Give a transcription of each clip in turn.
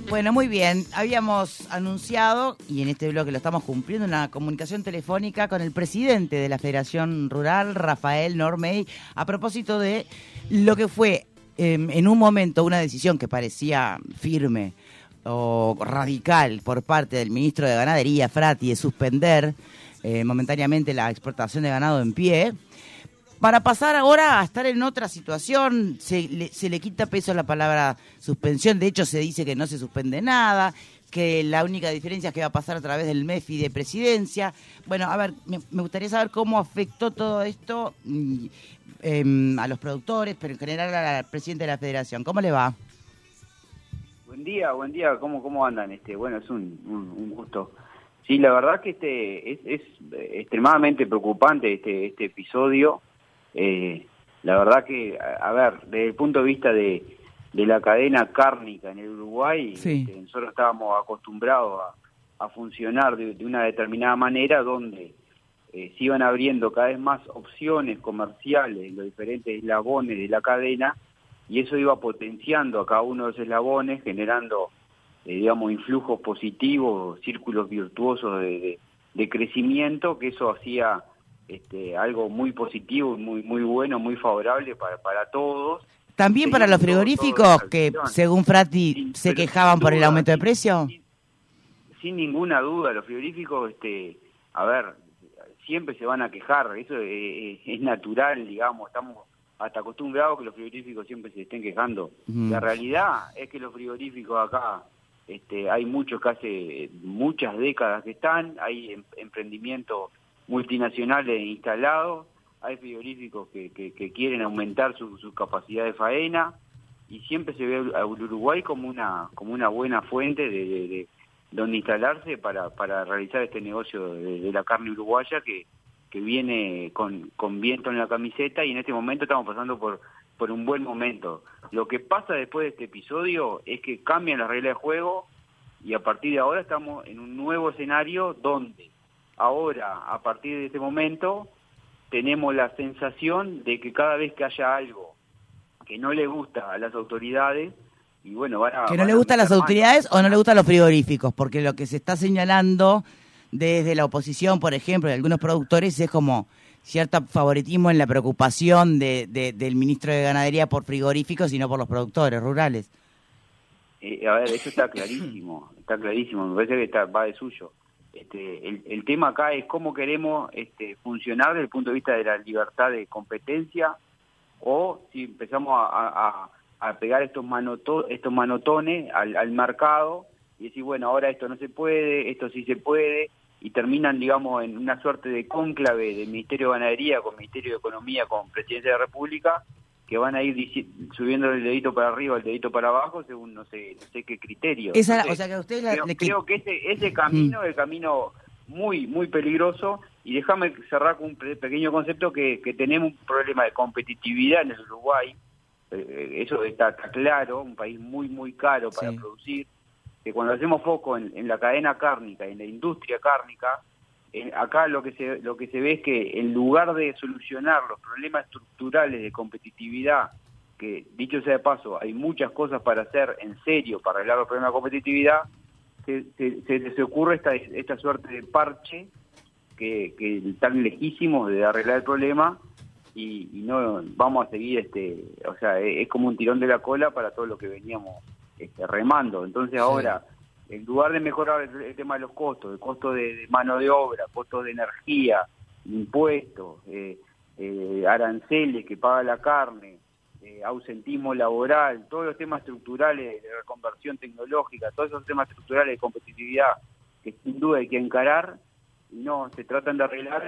Bueno, muy bien. Habíamos anunciado, y en este bloque lo estamos cumpliendo, una comunicación telefónica con el presidente de la Federación Rural, Rafael Normey, a propósito de lo que fue en un momento una decisión que parecía firme o radical por parte del ministro de Ganadería, Frati, de suspender momentáneamente la exportación de ganado en pie, para pasar ahora a estar en otra situación. Se le quita peso a la palabra suspensión. De hecho, se dice que no se suspende nada, que la única diferencia es que va a pasar a través del MEFI de presidencia. Bueno, a ver, me gustaría saber cómo afectó todo esto a los productores, pero en general al presidente de la Federación. ¿Cómo le va? Buen día. ¿Cómo andan? Bueno, es un gusto. Sí, la verdad que es extremadamente preocupante este episodio. La verdad que, a ver, desde el punto de vista de la cadena cárnica en el Uruguay, sí, nosotros estábamos acostumbrados a funcionar de una determinada manera, donde se iban abriendo cada vez más opciones comerciales en los diferentes eslabones de la cadena, y eso iba potenciando a cada uno de esos eslabones, generando, digamos, influjos positivos, círculos virtuosos de crecimiento, que eso hacía algo muy positivo, muy bueno, muy favorable para todos. También para los frigoríficos que, según Frati, se quejaban por el aumento de precio. Sin ninguna duda, los frigoríficos, a ver, siempre se van a quejar, eso es natural, digamos, estamos hasta acostumbrados que los frigoríficos siempre se estén quejando. La realidad es que los frigoríficos acá, hay muchos que hace muchas décadas que están, hay emprendimientos multinacionales instalados, hay frigoríficos que quieren aumentar su capacidad de faena, y siempre se ve a Uruguay como una buena fuente de donde instalarse para realizar este negocio de la carne uruguaya que viene con viento en la camiseta, y en este momento estamos pasando por un buen momento. Lo que pasa después de este episodio es que cambian las reglas de juego, y a partir de ahora estamos en un nuevo escenario donde ahora, a partir de este momento, tenemos la sensación de que cada vez que haya algo que no le gusta a las autoridades, y bueno, ¿que no le gusta a las autoridades o no le gusta a los frigoríficos? Porque lo que se está señalando desde la oposición, por ejemplo, de algunos productores, es como cierto favoritismo en la preocupación del ministro de Ganadería por frigoríficos y no por los productores rurales. A ver, eso está clarísimo, me parece que va de suyo. El tema acá es cómo queremos funcionar desde el punto de vista de la libertad de competencia, o si empezamos a pegar estos manotones al mercado y decir, bueno, ahora esto no se puede, esto sí se puede, y terminan, digamos, en una suerte de cónclave del Ministerio de Ganadería con Ministerio de Economía, con Presidencia de la República, que van a ir subiendo el dedito para arriba, el dedito para abajo, según no sé qué criterio. Entonces, o sea, que a usted creo que ese camino es el camino muy peligroso. Y déjame cerrar con un pequeño concepto, que tenemos un problema de competitividad en el Uruguay. Eso está claro, un país muy caro para producir, que cuando hacemos foco en la cadena cárnica, en la industria cárnica, acá lo que se ve es que en lugar de solucionar los problemas estructurales de competitividad, que dicho sea de paso, hay muchas cosas para hacer en serio para arreglar los problemas de competitividad, se ocurre esta suerte de parche que están lejísimos de arreglar el problema, y no vamos a seguir, o sea, es como un tirón de la cola para todo lo que veníamos remando. Entonces ahora, en lugar de mejorar el tema de los costos, el costo de mano de obra, costos de energía, impuestos, aranceles que paga la carne, ausentismo laboral, todos los temas estructurales de reconversión tecnológica, todos esos temas estructurales de competitividad que sin duda hay que encarar, no se tratan de arreglar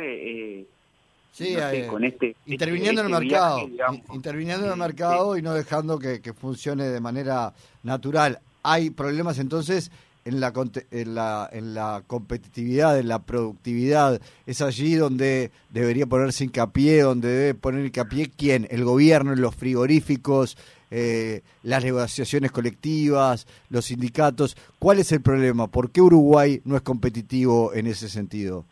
con interviniendo en el mercado, viaje, digamos. interviniendo en el mercado y no dejando que funcione de manera natural. Hay problemas entonces en la competitividad, en la productividad. Es allí donde debería ponerse hincapié, donde debe poner hincapié ¿quién? El gobierno, los frigoríficos, las negociaciones colectivas, los sindicatos. ¿Cuál es el problema? ¿Por qué Uruguay no es competitivo en ese sentido?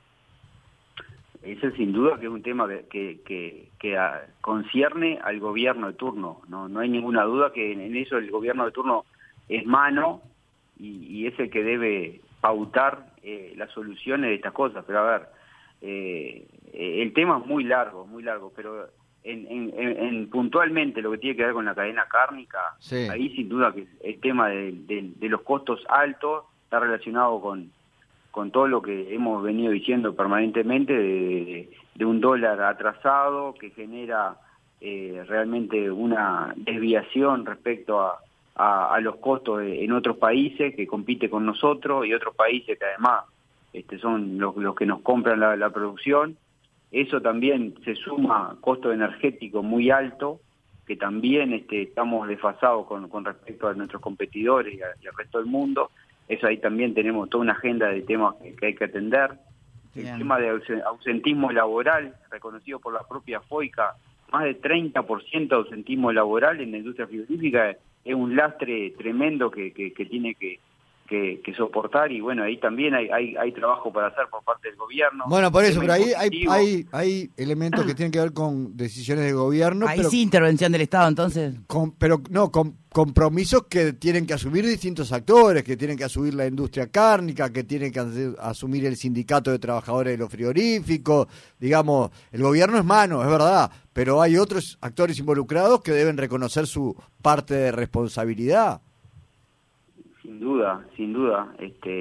Eso sin duda que es un tema que concierne al gobierno de turno. No hay ninguna duda que en eso el gobierno de turno es mano, y es el que debe pautar las soluciones de estas cosas. Pero a ver, el tema es muy largo, pero puntualmente lo que tiene que ver con la cadena cárnica, Sí. ahí sin duda que el tema de los costos altos está relacionado con todo lo que hemos venido diciendo permanentemente de un dólar atrasado que genera realmente una desviación respecto a los costos en otros países que compite con nosotros y otros países que además son los que nos compran la producción. Eso también se suma costo energético muy alto, que también estamos desfasados con respecto a nuestros competidores y al resto del mundo. Eso ahí también tenemos toda una agenda de temas que hay que atender. Bien. El tema de ausentismo laboral, reconocido por la propia FOICA, más de 30% de ausentismo laboral en la industria frigorífica, es un lastre tremendo que tiene que soportar, y bueno, ahí también hay trabajo para hacer por parte del gobierno. Bueno, por eso, Tema pero ahí impositivo. hay elementos que tienen que ver con decisiones de gobierno, Ahí pero sí, intervención del Estado, entonces. con compromisos que tienen que asumir distintos actores, que tienen que asumir la industria cárnica, que tienen que asumir el sindicato de trabajadores de los frigoríficos. Digamos, el gobierno es mano, es verdad, pero hay otros actores involucrados que deben reconocer su parte de responsabilidad. Sin duda,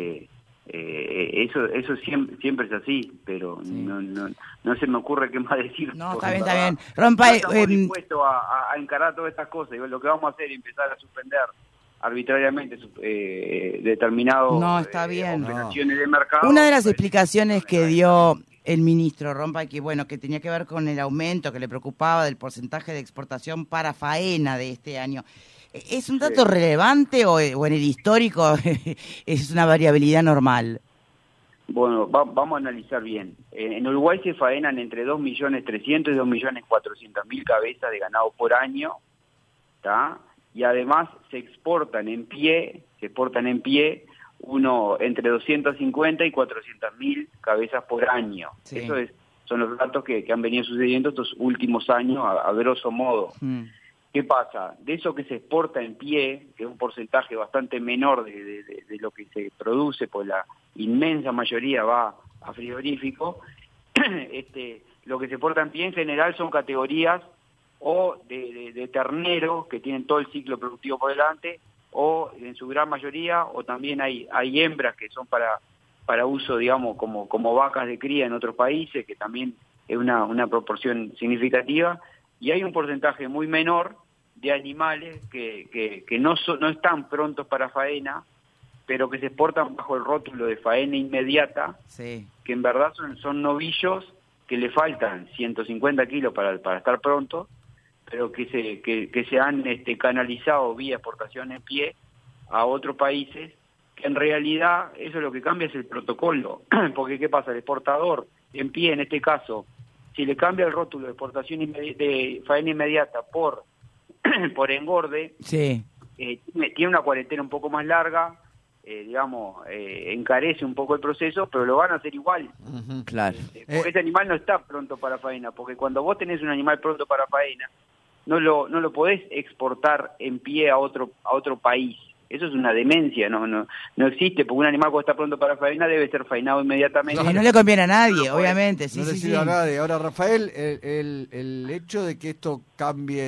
eso siempre es así, pero Sí. no se me ocurre qué más decir. No, porque, está ¿verdad? bien. Rompa, No estamos dispuestos a encarar todas estas cosas. Y lo que vamos a hacer es empezar a suspender arbitrariamente determinados No, está bien. operaciones de mercado. una de las explicaciones que dio el ministro Rompa, que bueno, que tenía que ver con el aumento que le preocupaba del porcentaje de exportación para faena de este año. ¿Es un dato relevante o en el histórico es una variabilidad normal? Bueno, vamos a analizar bien. En Uruguay se faenan entre 2.300.000 y 2.400.000 cabezas de ganado por año, ¿tá? Y además se exportan en pie entre 250 y 400.000 cabezas por año. Sí. Son los datos que han venido sucediendo estos últimos años a grosso modo. ¿Qué pasa? De eso que se exporta en pie, que es un porcentaje bastante menor de lo que se produce, pues la inmensa mayoría va a frigorífico, lo que se exporta en pie en general son categorías o de ternero, que tienen todo el ciclo productivo por delante, o en su gran mayoría, o también hay hembras que son para uso, digamos, como vacas de cría en otros países, que también es una proporción significativa. Y hay un porcentaje muy menor de animales que no están prontos para faena, pero que se exportan bajo el rótulo de faena inmediata, Sí. que en verdad son novillos que le faltan 150 kilos para estar prontos, pero que se han canalizado vía exportación en pie a otros países, que en realidad eso es lo que cambia, es el protocolo. Porque ¿qué pasa? El exportador en pie, en este caso, si le cambia el rótulo de exportación de faena inmediata por engorde, Sí. tiene una cuarentena un poco más larga, encarece un poco el proceso, pero lo van a hacer igual. Claro. Porque ese animal no está pronto para faena, porque cuando vos tenés un animal pronto para faena, no lo podés exportar en pie a otro país. Eso es una demencia, no existe, porque un animal cuando está pronto para faena debe ser faenado inmediatamente. No le conviene a nadie, No, obviamente. Sí, no le sí, sirve sí. a nadie. Ahora, Rafael, el hecho de que esto cambie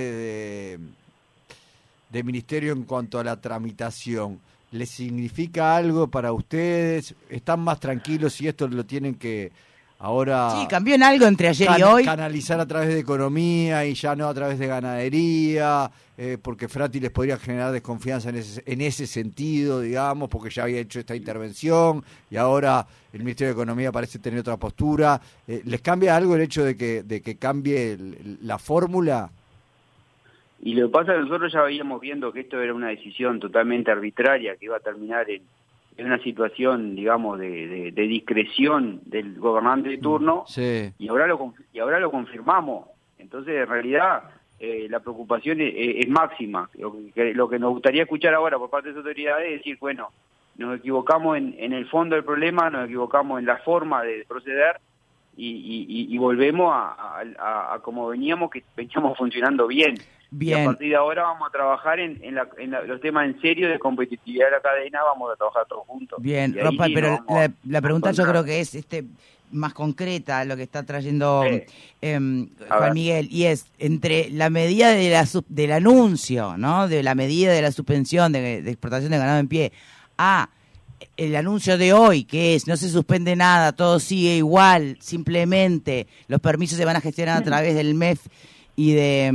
de ministerio en cuanto a la tramitación, ¿le significa algo para ustedes? ¿Están más tranquilos si esto lo tienen que ahora Sí, cambió en algo entre ayer y hoy. canalizar a través de economía y ya no a través de ganadería? Porque Frati les podría generar desconfianza en ese sentido, digamos, porque ya había hecho esta intervención y ahora el Ministerio de Economía parece tener otra postura. ¿Les cambia algo el hecho de que cambie la fórmula? Y lo que pasa es que nosotros ya veíamos viendo que esto era una decisión totalmente arbitraria, que iba a terminar en una situación, digamos, de discreción del gobernante de turno, Sí. y ahora lo confirmamos. Entonces, en realidad, la preocupación es máxima. Lo que nos gustaría escuchar ahora por parte de las autoridades es decir, bueno, nos equivocamos en el fondo del problema, nos equivocamos en la forma de proceder, y volvemos a como veníamos funcionando bien. Bien. Y a partir de ahora vamos a trabajar en los temas en serio de competitividad de la cadena, vamos a trabajar todos juntos. Bien, Y ahí Rafael, sí pero nos vamos la pregunta a yo creo encontrar. que es más concreta lo que está trayendo A Juan ver. Miguel, y es entre la medida del anuncio, ¿no? De la medida de la suspensión de exportación de ganado en pie a el anuncio de hoy, que es no se suspende nada, todo sigue igual, simplemente los permisos se van a gestionar a través del MEF y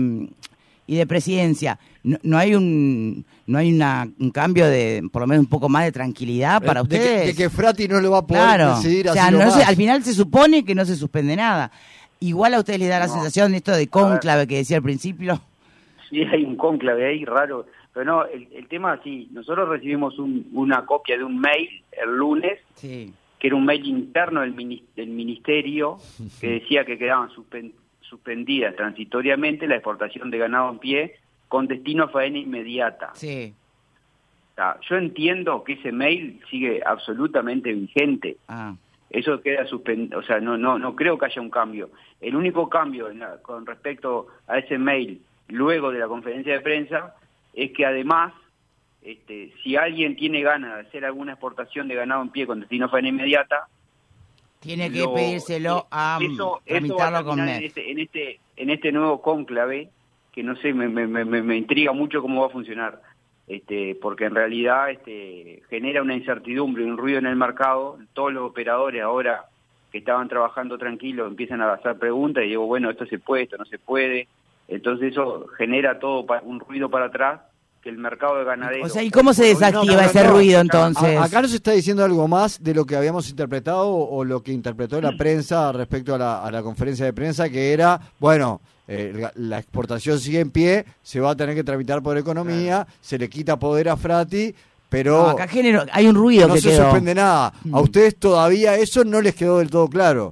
de Presidencia. No hay un cambio de, por lo menos un poco más de tranquilidad para ustedes. De que Frati no lo va a poder Claro, decidir o sea, así no nomás. al final se supone que no se suspende nada. Igual a ustedes les da la No. sensación de esto de cónclave que decía al principio. Sí, hay un cónclave ahí raro. Pero no, el tema sí, nosotros recibimos una copia de un mail el lunes, Sí. que era un mail interno del ministerio, que decía que quedaban suspendidas transitoriamente la exportación de ganado en pie con destino a faena inmediata. Sí. O sea, yo entiendo que ese mail sigue absolutamente vigente. Ah. Eso queda suspendido, o sea, no creo que haya un cambio. El único cambio con respecto a ese mail luego de la conferencia de prensa es que además, si alguien tiene ganas de hacer alguna exportación de ganado en pie con destino a faena inmediata, Tiene que pedírselo a eso va a tramitarlo con terminar MEF. en este nuevo cónclave, que no sé, me intriga mucho cómo va a funcionar, porque en realidad genera una incertidumbre, un ruido en el mercado. Todos los operadores ahora que estaban trabajando tranquilos empiezan a hacer preguntas y digo, bueno, esto se puede, esto no se puede. Entonces eso genera todo un ruido para atrás, que el mercado de ganaderos... O sea, ¿y cómo se desactiva ese no. ruido entonces? Acá nos está diciendo algo más de lo que habíamos interpretado o lo que interpretó la prensa respecto a la conferencia de prensa, que era, bueno, la exportación sigue en pie, se va a tener que tramitar por economía, se le quita poder a Frati, pero No, acá hay un ruido no que se quedó. suspende nada. A ustedes todavía eso no les quedó del todo claro.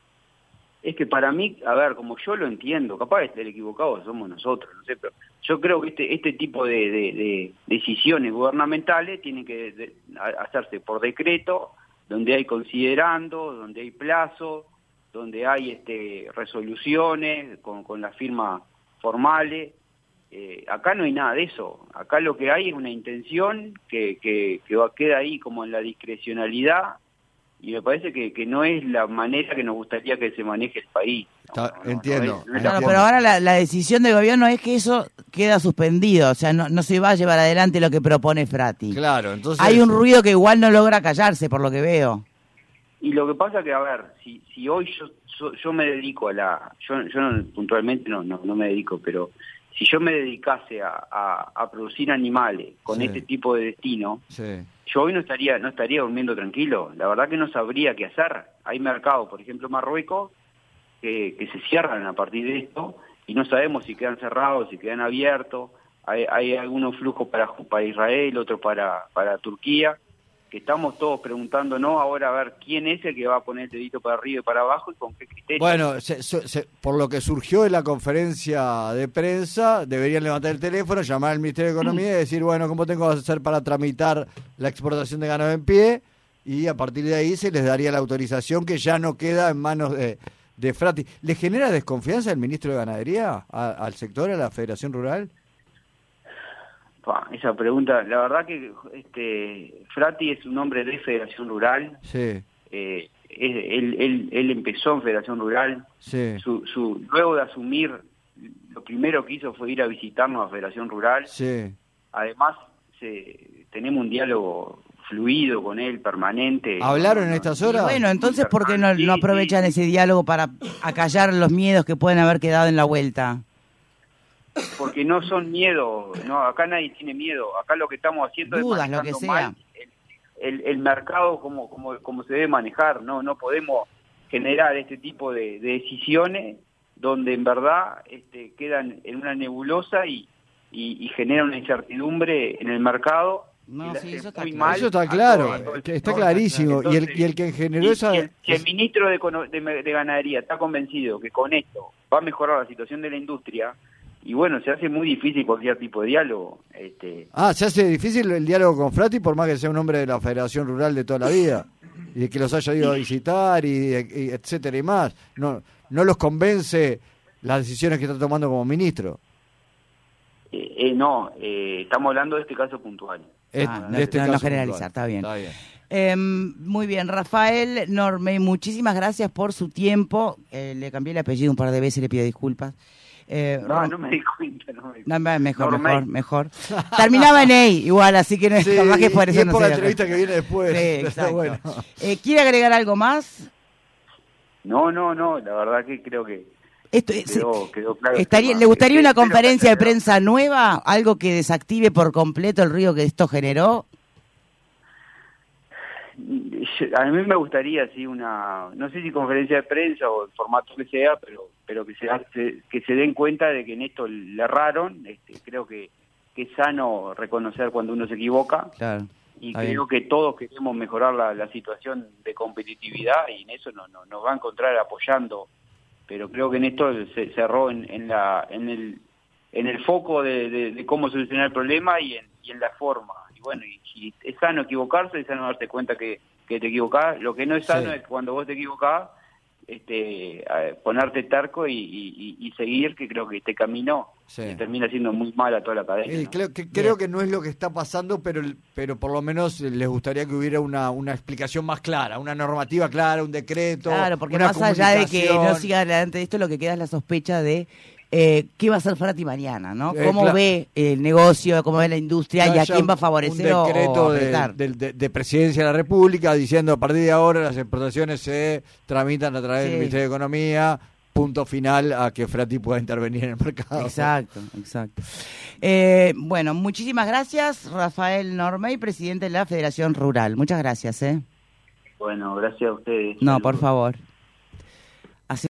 Es que para mí, a ver, como yo lo entiendo, capaz de estar equivocado somos nosotros, no sé, pero yo creo que este tipo de decisiones gubernamentales tienen que hacerse por decreto, donde hay considerando, donde hay plazo, donde hay resoluciones con las firmas formales. Acá no hay nada de eso. Acá lo que hay es una intención que queda ahí como en la discrecionalidad, y me parece que no es la manera que nos gustaría que se maneje el país. Entiendo. No es Claro, Entiendo. pero ahora la decisión del gobierno es que eso queda suspendido, o sea, no se va a llevar adelante lo que propone Frati. Claro, entonces Hay un ruido que igual no logra callarse, por lo que veo. Y lo que pasa que, a ver, si hoy yo me dedico yo puntualmente no me dedico, pero si yo me dedicase a producir animales con Sí. este tipo de destino, sí. yo hoy no estaría durmiendo tranquilo. La verdad que no sabría qué hacer. Hay mercados, por ejemplo Marruecos, que se cierran a partir de esto y no sabemos si quedan cerrados, si quedan abiertos. Hay algunos flujos para Israel, otros para Turquía, que estamos todos preguntándonos ahora a ver quién es el que va a poner el dedito para arriba y para abajo y con qué criterio. Bueno, por lo que surgió en la conferencia de prensa, deberían levantar el teléfono, llamar al Ministerio de Economía y decir, bueno, ¿cómo tengo que hacer para tramitar la exportación de ganado en pie? Y a partir de ahí se les daría la autorización, que ya no queda en manos de Frati. ¿Le genera desconfianza el ministro de Ganadería al sector, a la Federación Rural? Esa pregunta, la verdad que Frati es un hombre de Federación Rural. Sí, Él empezó en Federación Rural. sí, Luego de asumir, lo primero que hizo fue ir a visitarnos a Federación Rural. sí. Además, tenemos un diálogo fluido con él, permanente. ¿Hablaron en estas Y horas? bueno, entonces, ¿por qué no Sí, aprovechan sí. ese diálogo para acallar los miedos que pueden haber quedado en la vuelta? Porque no son miedos, no, acá nadie tiene miedo. Acá lo que estamos haciendo Dudas, es lo que manejando mal el mercado como se debe manejar. No podemos generar este tipo de decisiones donde en verdad quedan en una nebulosa y genera una incertidumbre en el mercado. No, que sí, le eso hace está muy claro. mal Eso está a claro, todo el está sector. clarísimo. Entonces, y el que generó esa... si el ministro de Ganadería está convencido que con esto va a mejorar la situación de la industria, y bueno, se hace muy difícil cualquier tipo de diálogo. Se hace difícil el diálogo con Frati, por más que sea un hombre de la Federación Rural de toda la vida, y de que los haya ido a visitar, y etcétera y más. No los convence las decisiones que está tomando como ministro. No, estamos hablando de este caso puntual. De este no caso generalizar, puntual. está bien. Está bien. Muy bien, Rafael Normey, muchísimas gracias por su tiempo. Le cambié el apellido un par de veces, le pido disculpas. No me di cuenta. Mejor. Terminaba en EI igual, así que Sí, capaz que por y eso es no por sé. la entrevista que viene después. Sí, exacto. Bueno. ¿Quiere agregar algo más? No, la verdad que creo que quedó claro. ¿Le gustaría una Espero conferencia que de prensa nueva? ¿Algo que desactive por completo el ruido que esto generó? A mí me gustaría, sí, no sé si conferencia de prensa o el formato que sea, pero que se den cuenta de que en esto le erraron. Creo que es sano reconocer cuando uno se equivoca. Claro. Y creo que todos queremos mejorar la situación de competitividad y en eso nos va a encontrar apoyando. Pero creo que en esto se cerró en el foco de cómo solucionar el problema y en la forma. Y bueno, y es sano equivocarse, es sano darte cuenta que te equivocás. Lo que no es sano es cuando vos te equivocás, ponerte terco y seguir, que creo que este camino termina siendo muy mal a toda la cadena. ¿No? Creo que no es lo que está pasando, pero por lo menos les gustaría que hubiera una explicación más clara, una normativa clara, un decreto. Claro, porque una más allá de que comunicación. no siga adelante de esto, lo que queda es la sospecha de qué va a hacer Frati mañana, ¿no? ¿Cómo ve el negocio, cómo ve la industria y a quién va a favorecer un decreto o apretar? de Presidencia de la República diciendo a partir de ahora las exportaciones se tramitan a través del Ministerio de Economía, punto final a que Frati pueda intervenir en el mercado. Exacto. Bueno, muchísimas gracias, Rafael Normey, presidente de la Federación Rural. Muchas gracias. Bueno, gracias a ustedes. No, Saludos. por favor.